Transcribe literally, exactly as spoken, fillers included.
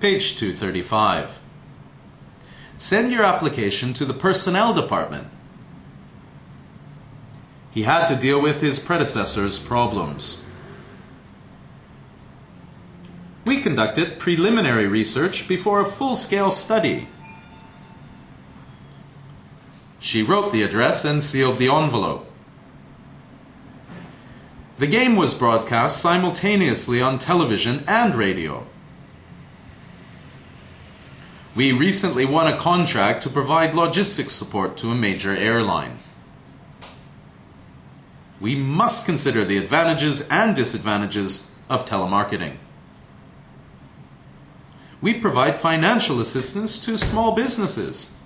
Page two thirty-five. Send your application to the personnel department. He had to deal with his predecessor's problems. We conducted preliminary research before a full-scale study. She wrote the address and sealed the envelope. The game was broadcast simultaneously on television and radio. We recently won a contract to provide logistics support to a major airline. We must consider the advantages and disadvantages of telemarketing. We provide financial assistance to small businesses.